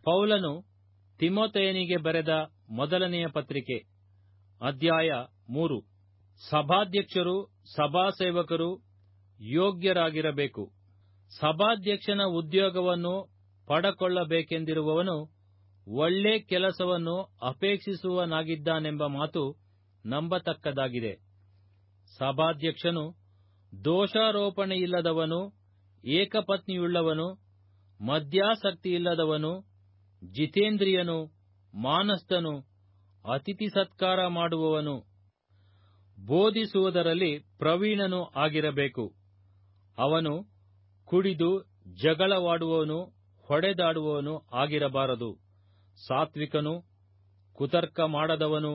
ಪೌಲನು ತಿಮೊಥೆಯನಿಗೆ ಬರೆದ ಮೊದಲನೆಯ ಪತ್ರಿಕೆ, ಅಧ್ಯಾಯ 3. ಸಭಾಧ್ಯಕ್ಷರು ಸಭಾಸೇವಕರು ಯೋಗ್ಯರಾಗಿರಬೇಕು. ಸಭಾಧ್ಯಕ್ಷನ ಉದ್ಯೋಗವನ್ನು ಪಡಕೊಳ್ಳಬೇಕೆಂದಿರುವವನು ಒಳ್ಳೆ ಕೆಲಸವನ್ನು ಅಪೇಕ್ಷಿಸುವನಾಗಿದ್ದಾನೆಂಬ ಮಾತು ನಂಬತಕ್ಕದ್ದಾಗಿದೆ. ಸಭಾಧ್ಯಕ್ಷನು ದೋಷಾರೋಪಣೆಯಿಲ್ಲದವನು, ಏಕಪತ್ನಿಯುಳ್ಳವನು, ಮದ್ಯಾಸಕ್ತಿಯಿಲ್ಲದವನು, ಜಿತೇಂದ್ರಿಯನು, ಮಾನಸ್ಥನು, ಅತಿಥಿ ಸತ್ಕಾರ ಮಾಡುವವನು, ಬೋಧಿಸುವುದರಲ್ಲಿ ಪ್ರವೀಣನೂ ಆಗಿರಬೇಕು. ಅವನು ಕುಡಿದು ಜಗಳವಾಡುವವನು, ಹೊಡೆದಾಡುವವನು ಆಗಿರಬಾರದು. ಸಾತ್ವಿಕನು, ಕುತರ್ಕ ಮಾಡದವನು,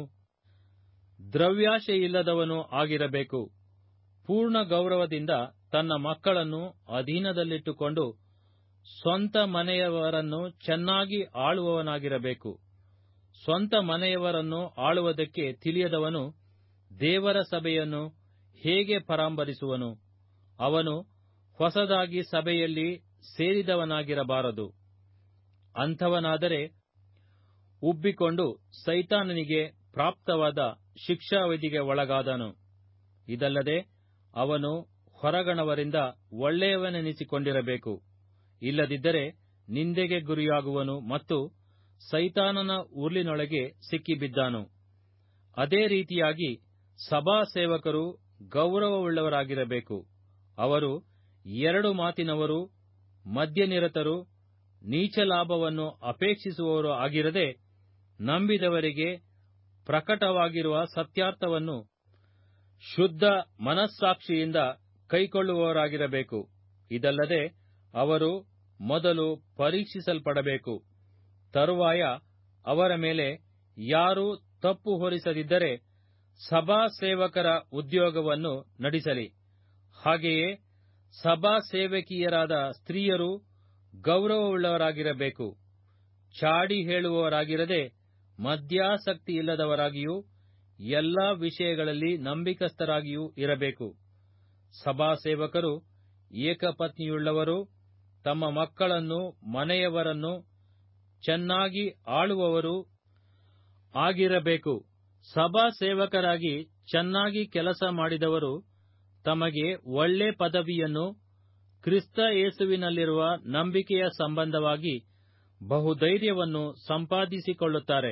ದ್ರವ್ಯಾಶೆಯಿಲ್ಲದವನು ಆಗಿರಬೇಕು. ಪೂರ್ಣ ಗೌರವದಿಂದ ತನ್ನ ಮಕ್ಕಳನ್ನು ಅಧೀನದಲ್ಲಿಟ್ಟುಕೊಂಡು ಸ್ವಂತ ಮನೆಯವರನ್ನು ಚೆನ್ನಾಗಿ ಆಳುವವನಾಗಿರಬೇಕು. ಸ್ವಂತ ಮನೆಯವರನ್ನು ಆಳುವುದಕ್ಕೆ ತಿಳಿಯದವನು ದೇವರ ಸಭೆಯನ್ನು ಹೇಗೆ ಪರಾಂಬರಿಸುವನು? ಅವನು ಹೊಸದಾಗಿ ಸಭೆಯಲ್ಲಿ ಸೇರಿದವನಾಗಿರಬಾರದು. ಅಂಥವನಾದರೆ ಉಬ್ಬಿಕೊಂಡು ಸೈತಾನನಿಗೆ ಪ್ರಾಪ್ತವಾದ ಶಿಕ್ಷಾವಿಧಿಗೆ ಒಳಗಾದನು. ಇದಲ್ಲದೆ ಅವನು ಹೊರಗಣವರಿಂದ ಒಳ್ಳೆಯವನೆನಿಸಿಕೊಂಡಿರಬೇಕು. ಇಲ್ಲದಿದ್ದರೆ ನಿಂದೆಗೆ ಗುರಿಯಾಗುವನು ಮತ್ತು ಸೈತಾನನ ಉರುಲಿನೊಳಗೆ ಸಿಕ್ಕಿಬಿದ್ದಾನು. ಅದೇ ರೀತಿಯಾಗಿ ಸಭಾ ಸೇವಕರು ಗೌರವವುಳ್ಳವರಾಗಿರಬೇಕು. ಅವರು 2 ಮಾತಿನವರು, ಮದ್ಯನಿರತರು, ನೀಚ ಲಾಭವನ್ನು ಅಪೇಕ್ಷಿಸುವವರು ಆಗಿರದೆ, ನಂಬಿದವರಿಗೆ ಪ್ರಕಟವಾಗಿರುವ ಸತ್ಯಾರ್ಥವನ್ನು ಶುದ್ಧ ಮನಸ್ಸಾಕ್ಷಿಯಿಂದ ಕೈಕೊಳ್ಳುವವರಾಗಿರಬೇಕು. ಇದಲ್ಲದೆ ಅವರು ಮೊದಲು ಪರೀಕ್ಷಿಸಲ್ಪಡಬೇಕು. ತರುವಾಯ ಅವರ ಮೇಲೆ ಯಾರೂ ತಪ್ಪು ಹೊರಿಸದಿದ್ದರೆ ಸಭಾ ಸೇವಕರ ಉದ್ಯೋಗವನ್ನು ನಡೆಸಲಿ. ಹಾಗೆಯೇ ಸಭಾ ಸೇವಕಿಯರಾದ ಸ್ತ್ರೀಯರು ಗೌರವವುಳ್ಳವರಾಗಿರಬೇಕು. ಚಾಡಿ ಹೇಳುವವರಾಗಿರದೆ, ಮದ್ಯಾಸಕ್ತಿಯಿಲ್ಲದವರಾಗಿಯೂ ಎಲ್ಲಾ ವಿಷಯಗಳಲ್ಲಿ ನಂಬಿಕಸ್ಥರಾಗಿಯೂ ಇರಬೇಕು. ಸಭಾಸೇವಕರು ಏಕಪತ್ನಿಯುಳ್ಳವರು, ತಮ್ಮ ಮಕ್ಕಳನ್ನು ಮನೆಯವರನ್ನು ಚೆನ್ನಾಗಿ ಆಳುವವರು ಆಗಿರಬೇಕು. ಸಭಾಸೇವಕರಾಗಿ ಚೆನ್ನಾಗಿ ಕೆಲಸ ಮಾಡಿದವರು ತಮಗೆ ಒಳ್ಳೆ ಪದವಿಯನ್ನು ಕ್ರಿಸ್ತ ಯೇಸುವಿನಲ್ಲಿರುವ ನಂಬಿಕೆಯ ಸಂಬಂಧವಾಗಿ ಬಹುಧೈರ್ಯವನ್ನು ಸಂಪಾದಿಸಿಕೊಳ್ಳುತ್ತಾರೆ.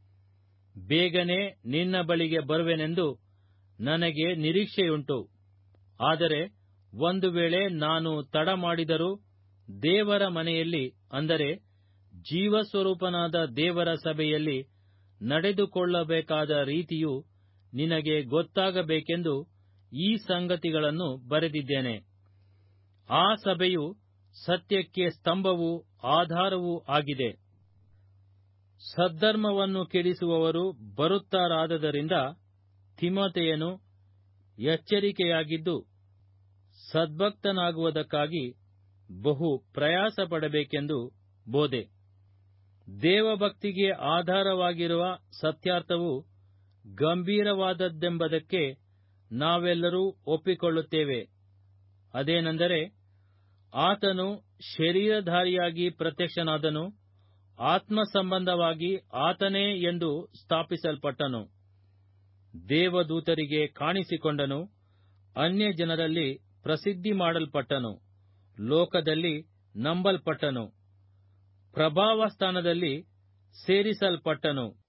ಬೇಗನೆ ನಿನ್ನ ಬಳಿಗೆ ಬರುವೆನೆಂದು ನನಗೆ ನಿರೀಕ್ಷೆಯುಂಟು. ಆದರೆ ಒಂದು ವೇಳೆ ನಾನು ತಡ ಮಾಡಿದರೂ ದೇವರ ಮನೆಯಲ್ಲಿ, ಅಂದರೆ ಜೀವಸ್ವರೂಪನಾದ ದೇವರ ಸಭೆಯಲ್ಲಿ ನಡೆದುಕೊಳ್ಳಬೇಕಾದ ರೀತಿಯು ನಿನಗೆ ಗೊತ್ತಾಗಬೇಕೆಂದು ಈ ಸಂಗತಿಗಳನ್ನು ಬರೆದಿದ್ದೇನೆ. ಆ ಸಭೆಯು ಸತ್ಯಕ್ಕೆ ಸ್ತಂಭವೂ ಆಧಾರವೂ ಆಗಿದೆ. ಸದ್ಧರ್ಮವನ್ನು ಕೆಡಿಸುವವರು ಬರುತ್ತಾರಾದ್ದರಿಂದ ತಿಮೊಥೆಯನು ಎಚ್ಚರಿಕೆಯಾಗಿದ್ದು ಸದ್ಭಕ್ತನಾಗುವುದಕ್ಕಾಗಿ ಬಹು ಪ್ರಯಾಸಪಡಬೇಕೆಂದು ಬೋಧೆ. ದೇವಭಕ್ತಿಗೆ ಆಧಾರವಾಗಿರುವ ಸತ್ಯಾರ್ಥವು ಗಂಭೀರವಾದದ್ದೆಂಬುದಕ್ಕೆ ನಾವೆಲ್ಲರೂ ಒಪ್ಪಿಕೊಳ್ಳುತ್ತೇವೆ. ಅದೇನೆಂದರೆ, ಆತನು ಶರೀರಧಾರಿಯಾಗಿ ಪ್ರತ್ಯಕ್ಷನಾದನು, ಆತ್ಮ ಸಂಬಂಧವಾಗಿ ಆತನೇ ಎಂದು ಸ್ಥಾಪಿಸಲ್ಪಟ್ಟನು, ದೇವದೂತರಿಗೆ ಕಾಣಿಸಿಕೊಂಡನು, ಅನ್ಯ ಜನರಲ್ಲಿ ಪ್ರಸಿದ್ಧಿ ಮಾಡಲ್ಪಟ್ಟನು, ಲೋಕದಲ್ಲಿ ನಂಬಲ್ಪಟ್ಟನು, ಪ್ರಭಾವಸ್ಥಾನದಲ್ಲಿ ಸೇರಿಸಲ್ಪಟ್ಟನು.